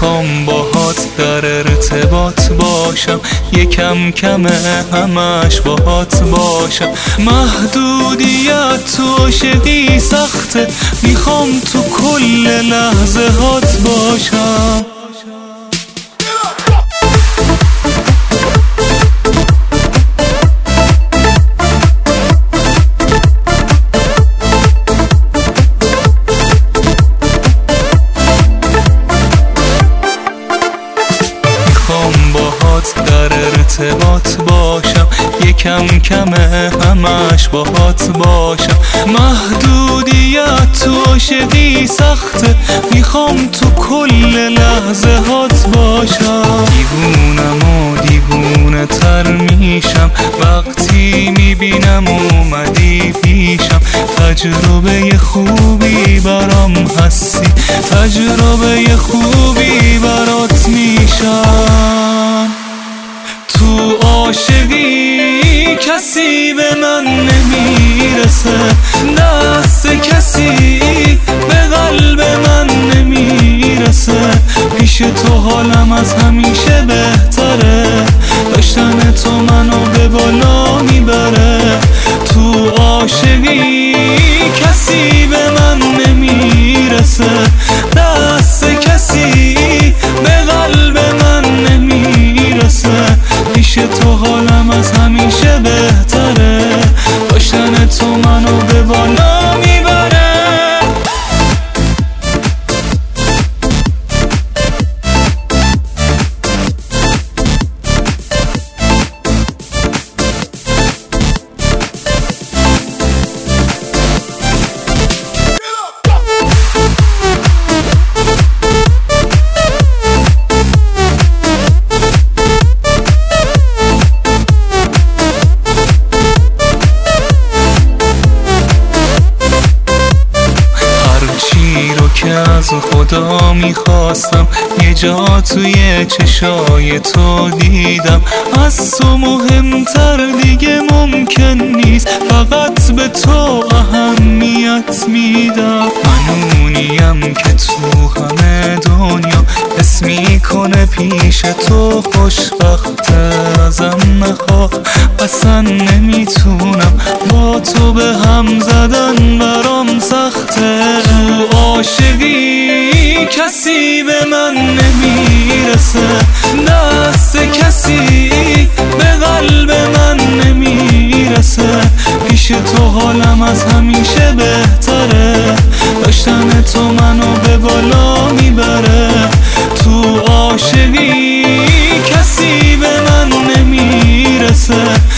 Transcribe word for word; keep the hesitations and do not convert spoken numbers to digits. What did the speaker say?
میخوام باهات در ارتباط باشم، یکم کمه همش باهات باشم. محدودیت تو عاشقی سخته، میخوام تو کل لحظه هات باشم. در ارتباط باشم، یکم کمه همش باهات باشم. محدودیت تو عاشقی سخته، میخوام تو کل لحظه هات باشم. دیوونم و دیوونه تر میشم وقتی میبینم اومدی پیشم. تجربه خوبی برام هستی، تجربه خوبی برات میشم. تو عاشقی کسی به من نمیرسه، دست کسی به قلب من نمیرسه. پیش تو حالم از همیشه بهتره، داشتن تو منو به بالا میبره. تو عاشقی کسی به من نمیرسه، دست کسی به قلب من نمیرسه. پیش تو حالم از همیشه بهتره، داشتن تو منو به بالا میبره. از خدا میخواستم یه جا توی چشای تو دیدم. از تو مهمتر دیگه ممکن نیست، فقط به تو اهمیت میدم. من اونیم که تو همه دنیا اسمی کنه پیش تو خوشبخته. ازم نخواه اصلا نمیتونم، با تو به هم زدن برام سخته. تو عاشقی کسی به من نمیرسه، دست کسی به قلب من نمیرسه. پیش تو حالم از همیشه بهتره، داشتن تو منو به بالا میبره. تو عاشقی کسی به من نمیرسه،